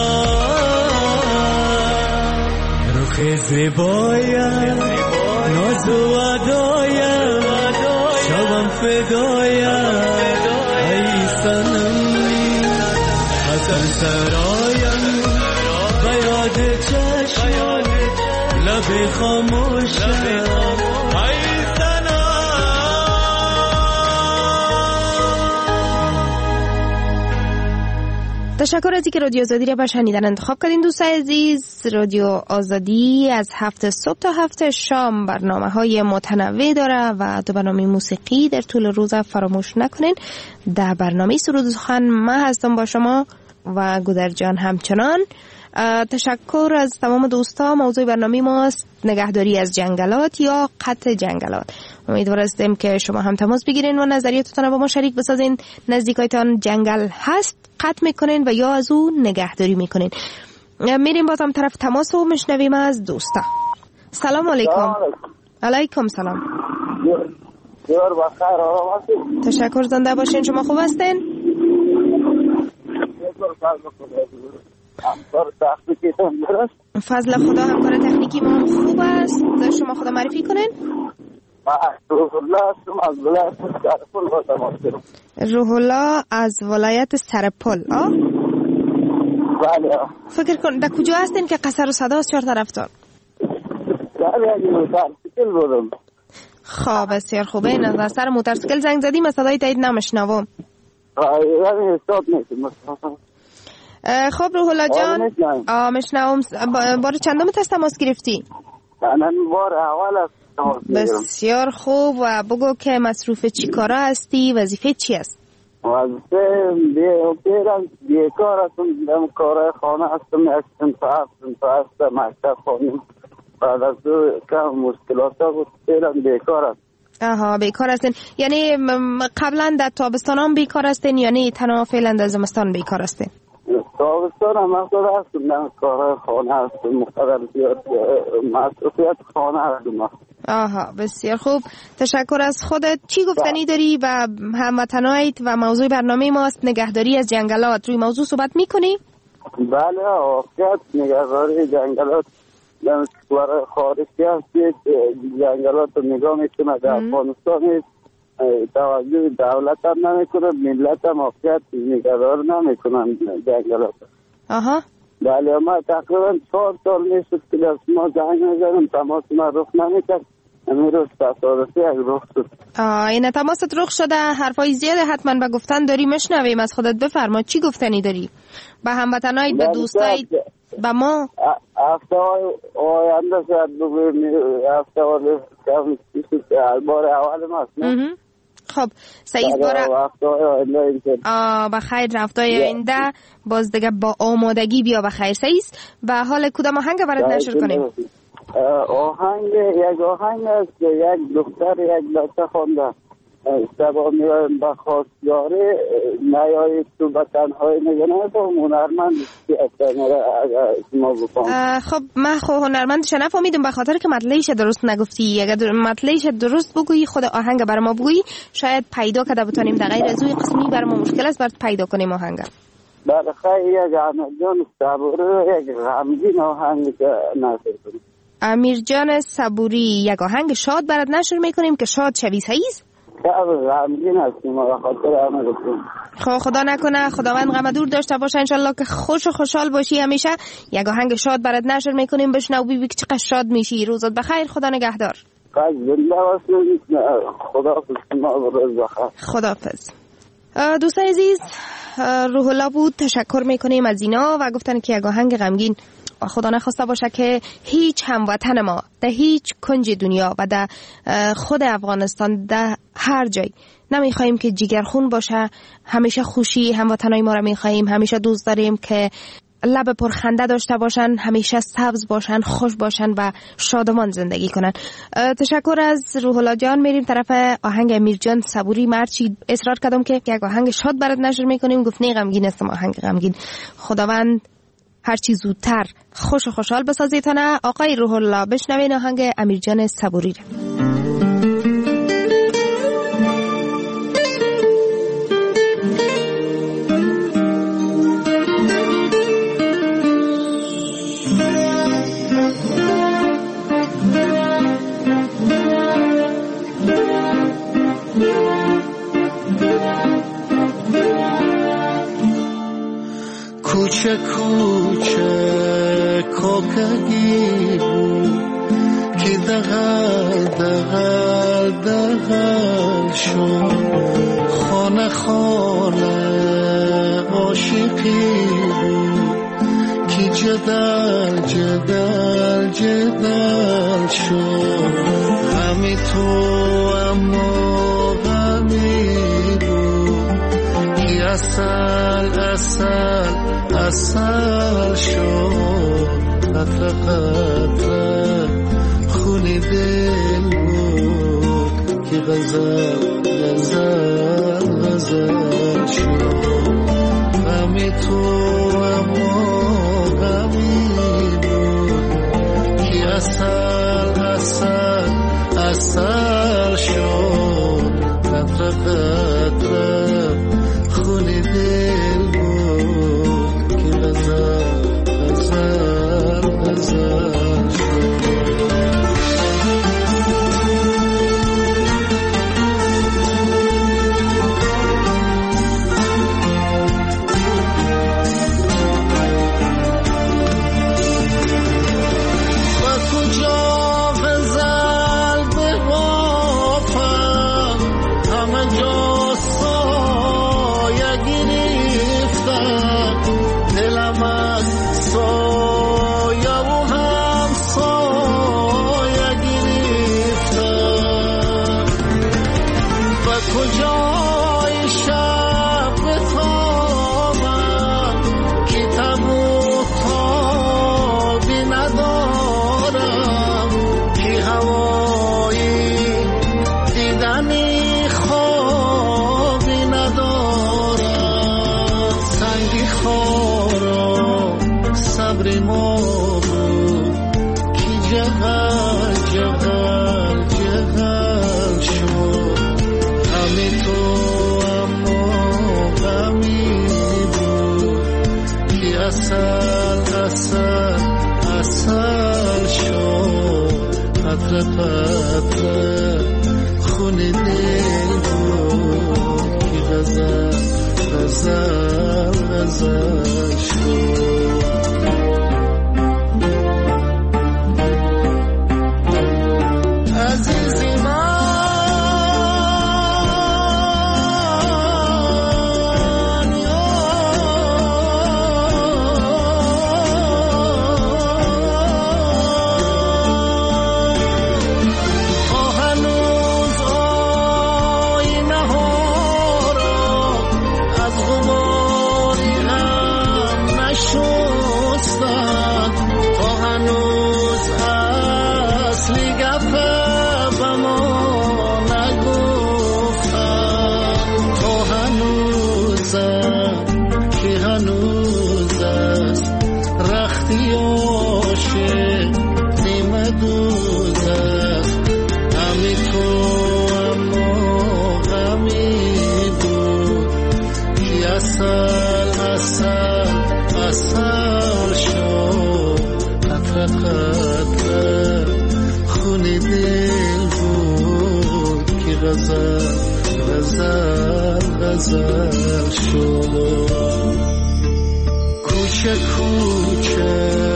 رخ زیبایم ناز و ادایم شوم فدایم ای سنم غزل سرایم به یاد چشم لب خاموشم ای تشکر از اینکه رادیو آزادی را به شنیدن انتخاب کردین. دوستان عزیز، رادیو آزادی از هفت صبح تا هفت شام برنامه های متنوع داره و دو برنامه موسیقی در طول روز فراموش نکنین. در برنامه سرود سخن من هستم با شما و گودر جان همچنان. تشکر از تمام دوستان. موضوع برنامه ماست نگهداری از جنگلات یا قطع جنگلات. امیدوار هستیم که شما هم تماس بگیرین و نظریاتتون رو با ما شریک بسازین. نزدیکایتان جنگل هست قطع میکنین و یا از او نگهداری میکنین. میریم بازم طرف تماس و میشنویم از دوستا. سلام علیکم. علیکم سلام. دیار بخیر آرام هستید؟ تشکر، زنده باشین. شما خوب هستین؟ فضل خدا. همکار تکنیکی ما خوب است. شما خدا معرفی کنین. روح الله هستم از ولایت سرپل با تماس گرفتم. روح الله از ولایت سرپل. آه؟ بله. فکر کن در کجا هستین که قصر و صدا از چهار طرفتان؟ بله اگه موترسیکل بودم. خب بسیار خوبه. این از سر موترسیکل زنگ زدیم، صدای تایید نمشنوم. یعنی حساب نیست. خب روح الله جان مشنوم. بار چندم تست تماس گرفتی؟ من بار اول است. بسیار خوب. و بگو که مصروف چی کارا هستی؟ وظیفه چی است؟ وظیفه بیرم بیکار هستم. دم کارهای خانه هستم. یک سنتا سنتا هستم. مکتب خانیم. بعد از دو کم مشکلات ها بود بیرم بیکار هستم. آها بیکار هستین. یعنی قبلا در تابستان هم بیکار هستین یعنی تنها فعلا در زمستان بیکار هستین؟ تابستان هم مقصد هستم. دم کارهای خانه هستم. مقدر زیاد مصروفیت خانه هستم. آها بسیار خوب. تشکر از خودت. چی گفتنی داری و هموطنایت و موضوع برنامه ماست نگهداری از جنگلات؟ روی موضوع صحبت میکنی؟ بله واقعیت نگهداری جنگلات در کشور خارجی هستید. جنگلات رو نگاه میکنه در افغانستان توجه دولت هم نمیکنه، ملت هم واقعیت نگهدار نمیکنن جنگلات. آها بله ما تقریبا چهار سال میشد که دست ما زنگ میزنم تماس ما رخ نمیکرد. امیر روز تصادفی یک رخ شد. آه این تماست رخ شده. حرفای زیاده حتما به گفتن داری، مشنویم از خودت. بفرما چی گفتنی داری به هموطنایت، به دوستایت، به ما؟ هفته های آینده شاید بگویم هفته های کم بار اول ماست نه؟ خب سعید باره آه بخیر رفتای آینده باز دیگه با آمادگی بیا بخیر. سعید به حال کدام آهنگ برات نشر کنیم؟ آهنگ یک آهنگ است یک دختر یک بچه خونده سبا میایم به خواستگاره نیایید تو به تنهایی نگنه با هنرمند خب من خب هنرمندش نفهمیدم به خاطر که مطلعیش درست نگفتی. اگر مطلعیش درست بگویی خود آهنگ برای ما بگویی شاید پیدا کرده بتانیم. در غیر از اوی قسمی برای ما مشکل است برات پیدا کنیم آهنگ. بله خیلی یک امیرجان صبوری یک غمگین آهنگ نشر کنیم. امیرجان صبوری یک آهنگ شاد برات نشر میکنیم که شاد شوی. سعید غمگین هستیم به خاطر امرتون. خب خدا نکنه خداوند غم دور داشته باشه انشالله که خوش و خوشحال باشی همیشه. یک آهنگ شاد برات نشر میکنیم بشنو ببین که چقدر شاد میشی. روزت بخیر. خدا نگهدار. خداحافظ. دوستان عزیز روح الله بود. تشکر میکنیم از اینا و گفتن که یک آهنگ غمگین خدا نخواسته باشه که هیچ هموطن ما در هیچ کنج دنیا و در خود افغانستان در هر جای نمیخوایم که جگرخون باشه. همیشه خوشی هموطنای ما را میخوایم. همیشه دوست داریم که لب پرخنده داشته باشن، همیشه سبز باشن، خوش باشن و شادمان زندگی کنن. تشکر از روح الله جان. میریم طرف آهنگ امیرجان صبوری. مرچی اصرار کردم که یک آهنگ شاد برات نشر میکنیم. گفت نه غمگین است. آهنگ غمگین خداوند هرچی زودتر خوش و خوشحال بسازیتانه. آقای روح الله بشنوین آهنگ امیرجان صبوری را. کوچه کوچه کوکگی بود که دغل دغل دغل شد. خانه خانه عاشقی بود که جدل جدل جدل شد. همی تو اما غمی بود که اصل اصل اصل شد. قطره قطره خونی دل بود که غزل غزل غزل شد. غمی تو اما غمی بود که اصل اصل اصل شد. قطره قطره خونی دل بود که غزل غزل غزل شد. خون دل بود که غزل غزل غزل شد. عزیزی من غزل شد. کوچه کوچه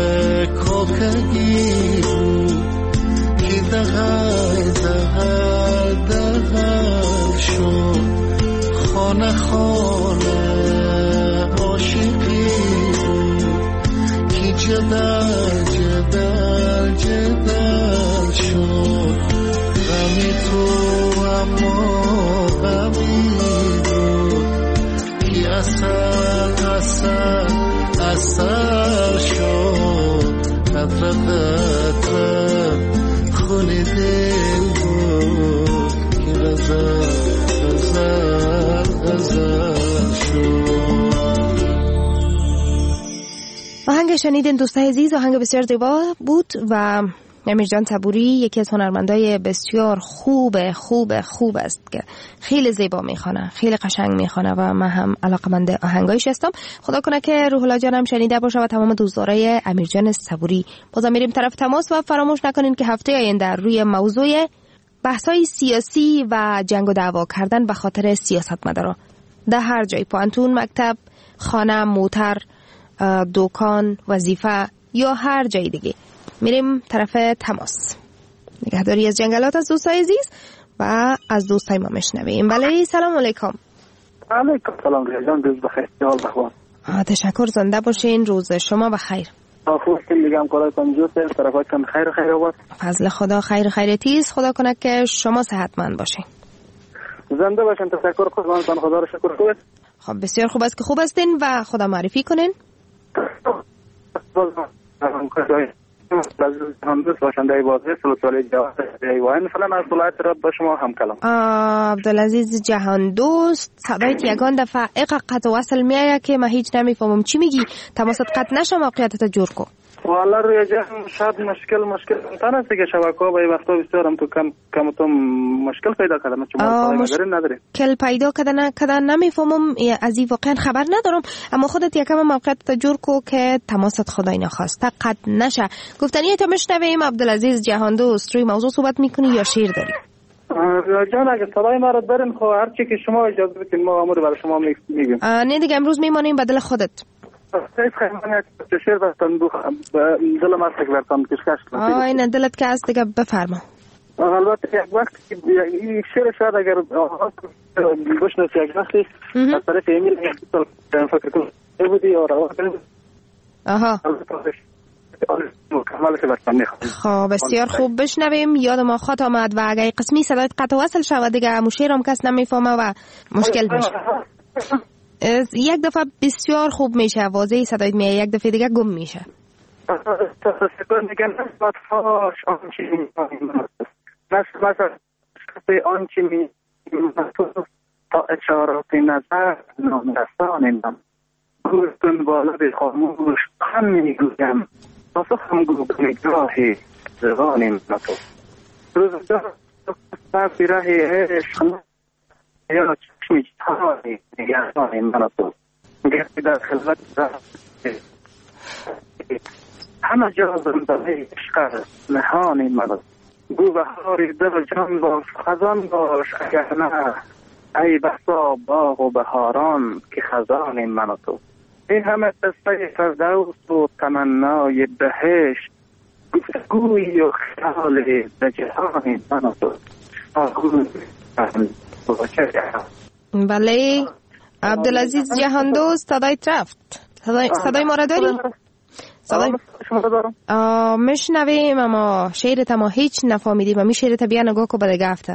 کوکگی بود که دغل دغل دغل شد. خانه خانه عاشقی بود که جدل جدل جدل شد. غمی تو اما غمی اصل اصل اصل شد. قطره قطره خون دل بود که غزل غزل غزل شد. آهنگ شنیدین دوستای عزیز، آهنگ بسیار زیبا بود و امیرجان صبوری یکی از هنرمندای بسیار خوب خوب خوب است که خیلی زیبا میخونه، خیلی قشنگ میخونه و من هم علاقمند آهنگایش هستم. خدا کنه که روح الله جانم شنیده باشه و تمام دوستدارای امیرجان صبوری. بازم میریم طرف تماس و فراموش نکنین که هفته آینده روی موضوع بحث‌های سیاسی و جنگ و دعوا کردن به خاطر سیاستمدارا در هر جای، پانتون، مکتب، خانه، موتر، دکان، وظیفه یا هر جای دیگه، میریم طرف تماس. نگهداری از جنگلات از دوستای عزیز و از دوستای ما میشنویم. بله، سلام علیکم. علیکم سلام ریاضان، روز بخیر. حال بخوان. تشکر، زنده باشین. روز شما بخیر. خوب میگم کاراتون جوته، طرفاتون خیر و خیر آباد. فضل خدا خیر خیرتیست. خدا کنه که شما صحتمند باشین. زنده باشین. تشکر، قربانتون. خدا رو شکر. خوبه. خب بسیار خوب است که خوب هستین و خدا معرفی کنین. همدوست باشنده بازی سلسله جهان ایوان فلان از ولایت رد با شما هم کلام. عبدالعزیز جهان دوست، صدایت یگان دفعه اقا قطع وصل میایه که من هیچ نمیفهمم چی میگی. تماست قطع نشه، موقعیتت جور کن. والله روی جهان شاید مشکل مشکل انتان است که شبکه ها به وقتا بسیارم تو کم کم تو مشکل پیدا کردم. چون مشکل نداره کل پیدا کردن کردن نمیفهمم از این واقعا خبر ندارم، اما خودت یکم موقعیتت جور کو که تماست خدای نخواسته قطع نشه. گفتنی تو میشنویم. عبدالعزیز جهان دوست، روی موضوع صحبت میکنی یا شیر داری؟ جان اگه صدای ما رو دارین خب هر چی که شما اجازه بدین ما امور برای شما میگیم. نه دیگه امروز میمونیم بدل خودت. سیف خیمانه شیر بستن دلم است که برتان کشکش کنم. آینه دلت که است دیگه بفرما. البته یک وقت این شیر شاید اگر بشنوید یک وقتی از طرف ایمیل فکر کنم بودی و روان کنید. آها خب بسیار خوب، بشنویم. یاد ما خط آمد و اگه قسمی صدایت قطع وصل شود دیگه مشیرم کس نمیفهمه و مشکل میشه. یک دفعه بسیار خوب میشه، واضحی صدایت میاد، یک دفعه دیگه گم میشه. سکر میگن نسبت فاش آنچه میکنیم نسبت آنچه میکنیم تا اشارات نظر نامرسانیم گوشتون بالا به خاموش هم میگویم پاسخ هم گو نگاهی زبانیم نتو روزگار برفی راه عشق یا چشمی تاری نگهبانیم نتو گرفتی در خلوت همه جا زندگی عشق نهانیم نتو گو بهاری دل جان باش خزان باش اگر نه ای بسا باغ و بهاران که خزان من و تو. این همه قصه فردوس و تمنای بهشت گوی و خیال به جهان من و تو. بله عبدالعزیز جهان دوست صدایت رفت. صدای, صدای ما را داری؟ صدای میشنویم اما شعرت ما هیچ نفهمیدیم و می شعرت بیا نگاه کو بده گفته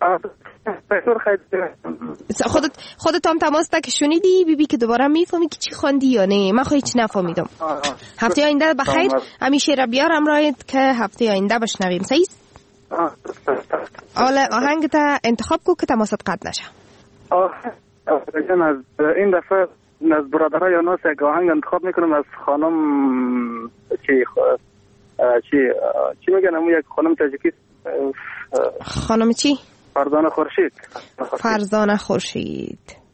خودت خودت هم تماس تا که شنیدی بی بی که دوباره میفهمی که چی خواندی یا نه؟ من خو هیچ نفهمیدم. هفته آینده بخیر همین شعر بیار همراهت که هفته آینده بشنویم. صحیح؟ حالا آهنگ تا انتخاب کو که تماست قطع نشه. از این دفعه از برادرها یا ناس یک آهنگ انتخاب میکنم از خانم چی چی چی میگن همون یک خانم تاجیکی. خانم چی؟ فرزانه خورشید. فرزانه خورشید.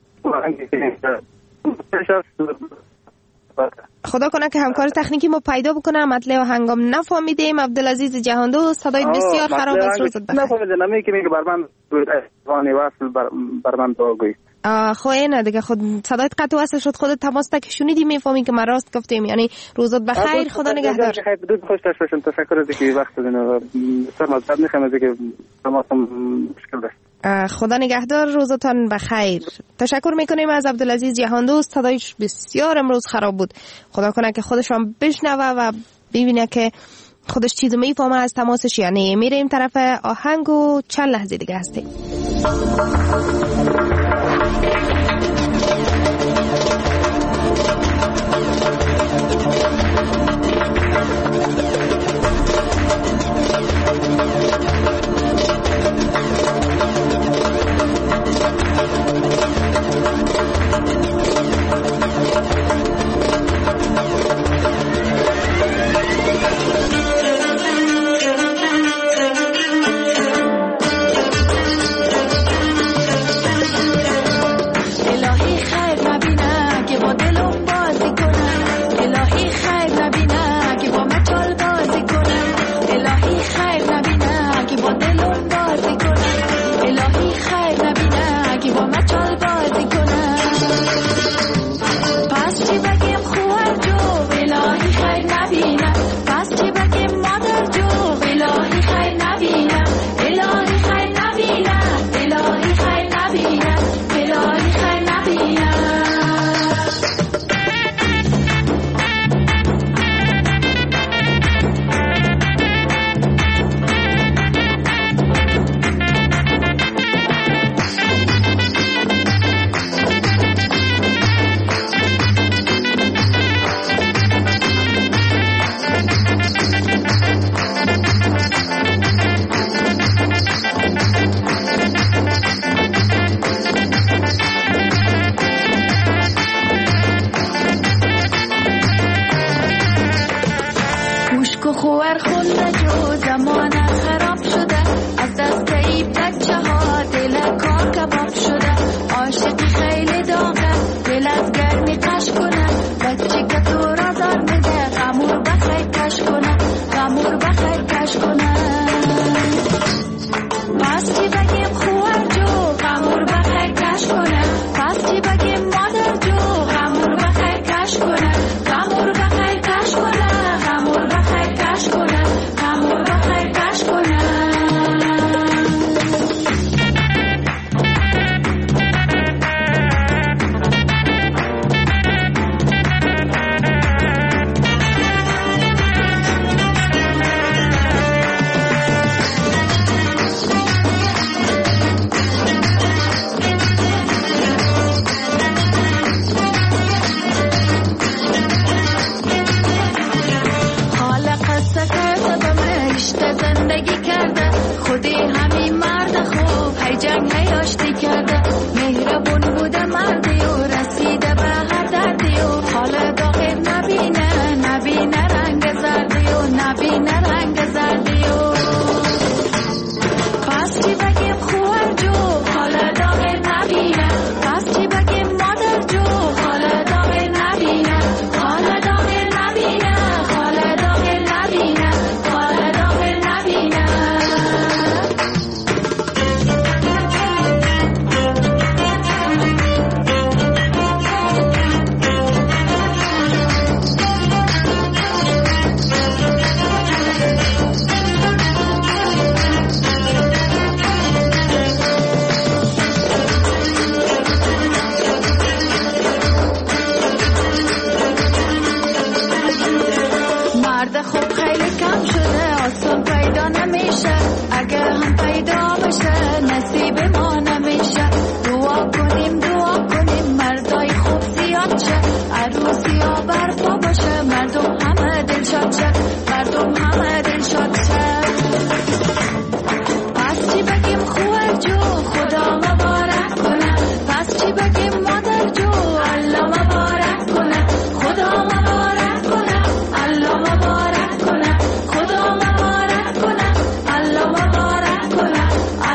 خدا کنه که همکار تکنیکی ما پیدا بکنه. مطلع آهنگم نفهمیدیم. عبدالعزیز جهاندو صدای بسیار خراب است. روزت بخیر. نفهمیدم نمی که میگه بر من وانی وصل بر من دعا گویید. خو اینه دیگه خود صدایت قطع وصل شد. خودت تماس تا که شنیدی میفهمی که من راست گفتم. یعنی روزت بخیر. خدا نگهدار. خیلی خوش داشتم. تشکر از اینکه وقت دادین. بسیار مزد میخوام از اینکه تماسم مشکل داشت. خدا نگهدار. روزتان بخیر. تشکر میکنیم از عبدالعزیز جهاندوست. صدایش بسیار امروز خراب بود. خدا کنه که خودش هم بشنوه و ببینه که خودش چیزو میفهمه از تماسش. یعنی میریم طرف آهنگ و چند لحظه دیگه هستیم. با دلم بازی کنه. الهی خیر نبینه که با من چال بازی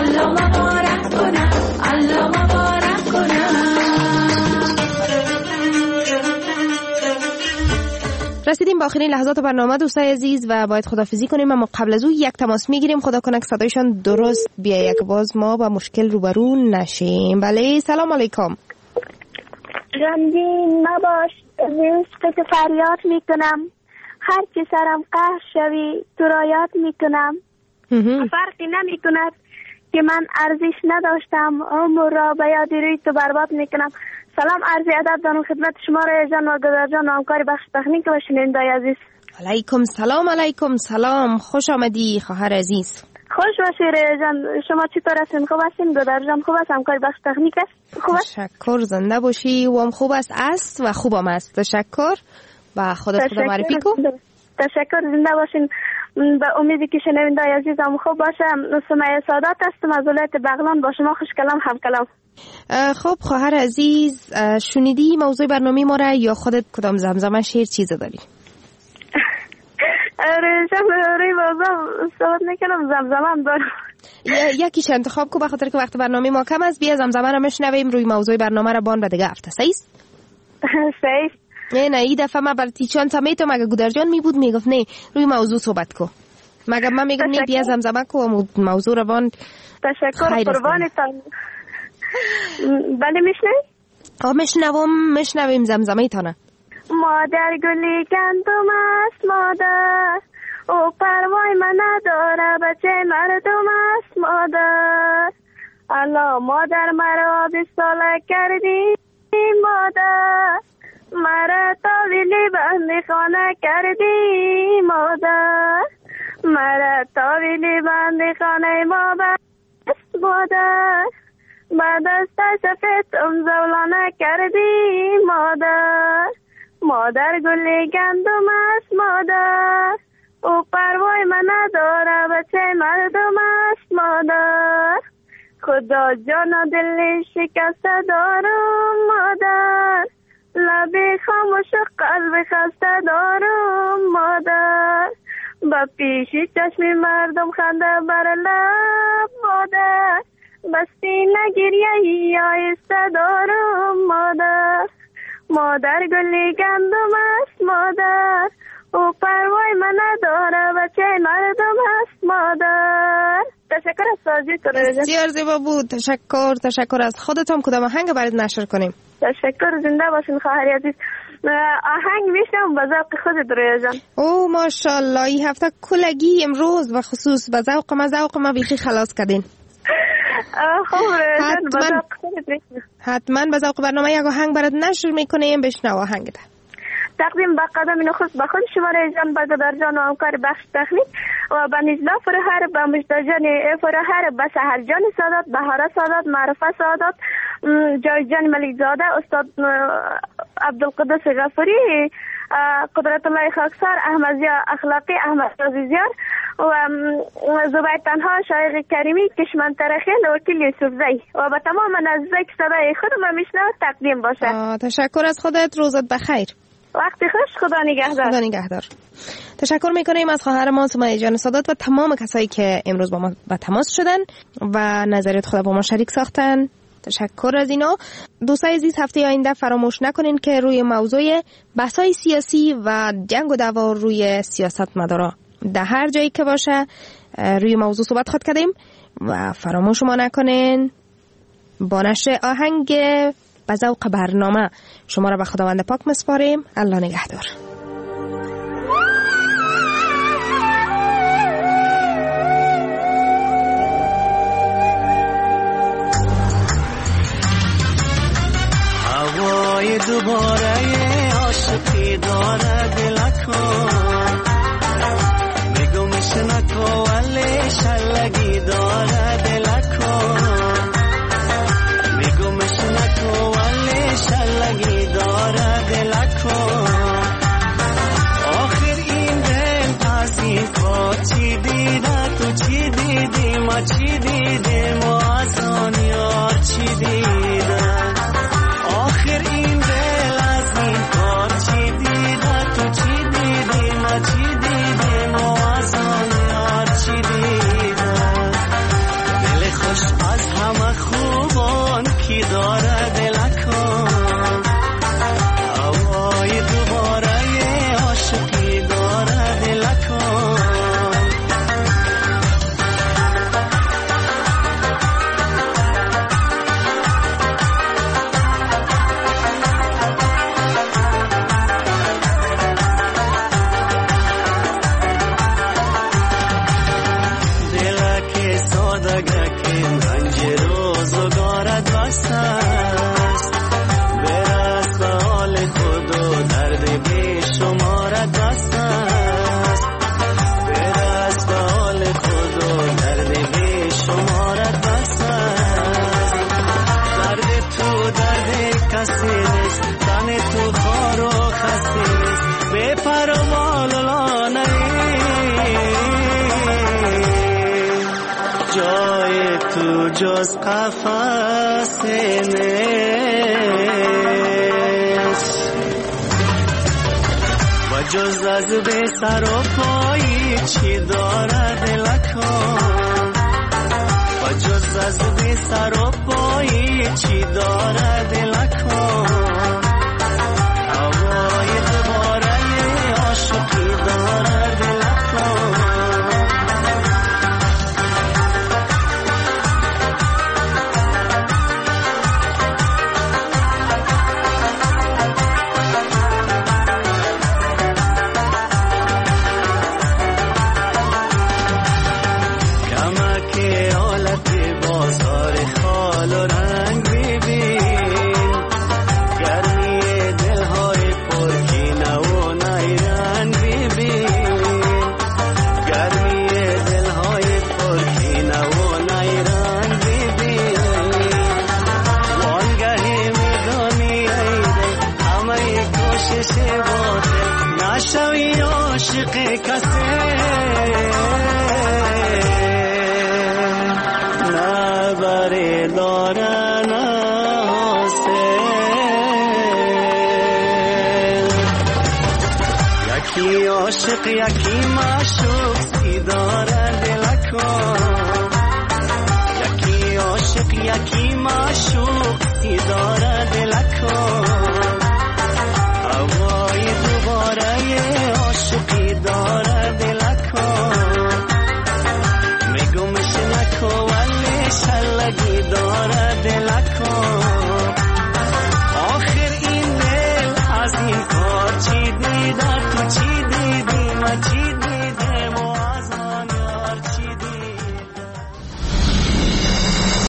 الله مبارک کنه، الله مبارک کنه. رسیدیم با آخرین لحظات برنامه دوستای عزیز و باید خداحافظی کنیم، اما قبل از او یک تماس میگیریم. خدا کنه که صدایشان درست بیا یک باز ما با مشکل روبرو نشیم. بله سلام علیکم. غمگین نباش، عشق که فریاد میکنم، هر چی سرم قهر شوی تو را یاد میکنم. فرقی نمیکند که من ارزش نداشتم، عمر را به یاد روی تو برباد میکنم. سلام عرض ادب دارم خدمت شما رای جان و گذر جان و همکار بخش تکنیک و شنونده‌های عزیز. علیکم سلام. علیکم سلام، خوش آمدی خواهر عزیز. خوش باشی رای جان، شما چطور هستین؟ خوب هستین؟ گذر جان خوب است؟ همکار بخش تکنیک است؟ خوب است؟ تشکر، زنده باشی. و هم خوب است است و خوبم است. تشکر. با خودت خدا معرفی کن. تشکر، زنده باشین. به امیدی که شنونده‌های عزیزم خوب باشه. سمیه سادات هستم از ولایت بغلان، با شما خوش کلام هم کلام. خب خواهر عزیز، شنیدی موضوع برنامه ما را یا خودت کدام زمزمه شعر چیز داری؟ رجب روی موضوع صحبت نکنم، زمزمه هم دارم. یکیش انتخاب کو، بخاطر که وقت برنامه ما کم است. بیا زمزمه را مشنویم، روی موضوع برنامه را بان به دیگه هفته. سیست؟ سیست. نه نه این دفعه ما برای تیچان سمیتو مگه گودرجان می بود میگفت نه روی موضوع صحبت کو، مگه من میگم نه بیا زمزمه کو موضوع رو بان. تشکر قربانتان. بله میشنوی؟ آه مشنوم، مشنویم زمزمه تانه. مادر گلی گندم است مادر، او پروای من نداره بچه مردم است مادر. الله مادر مرا بساله کردی مادر، مرا تاویلی بندی خانه کردی مادر، مرا تاویلی بندی خانه ما بست مادر. بعد از سفیدم زولانه کردی مادر، مادر گلی گندم است مادر، او پروای من نداره بچه مردم است مادر. خدا جان و دل شکسته دارم مادر، لبی خاموش و قلب خسته دارم مادر. با پیشی چشمی مردم خنده بر لب مادر، بستی نگریه یا ایسته دارم مادر. مادر گلی گندم است مادر، او پروای من نداره بچه مردم است مادر. تشکر از سازی تو رجب. بسیار زیبا بود. تشکر. تشکر از خودتم. کدام آهنگ برات نشر کنیم؟ تشکر، زنده باشین خواهر عزیز. آهنگ میشنم به ذوق خودت رجب. او ماشاءالله این هفته کلگی امروز و خصوص به ذوق ما ذوق ما بیخی خلاص کردین. حتما حتما به ذوق برنامه یک آهنگ برات نشر میکنیم، بشنو آهنگ ده. تقدیم به قدم نخست به خود شما رای جان، به گدر جان و همکار بخش تکنیک و به نجلا فرهر، به مجد جان فرهر، به سحر جان سادات، بهاره سادات، معرفه سادات، جای جان ملک زاده، استاد عبدالقدس غفوری، قدرت الله خاکسار، احمدزیا اخلاقی، احمد عزیزیار و زبید تنها، شایق کریمی، کشمن ترخیل، وکیل یوسفزی و به تمام نزدیک صدای خودم میشنوه تقدیم باشه. تشکر از خودت. روزت بخیر. وقتی خوش. خدا نگهدار. خدا نگهدار. تشکر میکنیم از خواهر ما سمیه جان سادات و تمام کسایی که امروز با ما به تماس شدن و نظریات خود با ما شریک ساختن. تشکر از اینا. دوستای عزیز، هفته آینده فراموش نکنین که روی موضوع بحث‌های سیاسی و جنگ و دعوا روی سیاست مدارا در هر جایی که باشه روی موضوع صحبت خود کردیم و فراموش ما نکنین با نشر آهنگ به ذوق برنامه شما را به خداوند پاک مسپاریم. الله نگهدار. هوای دوباره عاشقی داره دلکو، میگو میشنکو ولی شلگی داره دلکو، میگو میشنکو ولی شلگی داره دلکو. آخر این دل از این کار چی دیده تو چی دیدی ما چی دیدی ما از آن یار چی دیده. آخر این دل کسی نیست تن تو خار و خسته نیست به پر و بال و لانه جای تو جز قفس نیست و جز از به سر و پایی چی داره دلکان و جز از به سر و پایی چی داره دلکان هوای دوباره عاشقی داره دلکان عاشق یکی معشوق سی داره دلکان یکی عاشق یکی معشوق سی داره دلکان هوای دوباره عاشقی داره دلکان میگمش نکو ولی شلگی داره دلکان آخر این دل از این کار چی دیده تو چی دیدی ما چی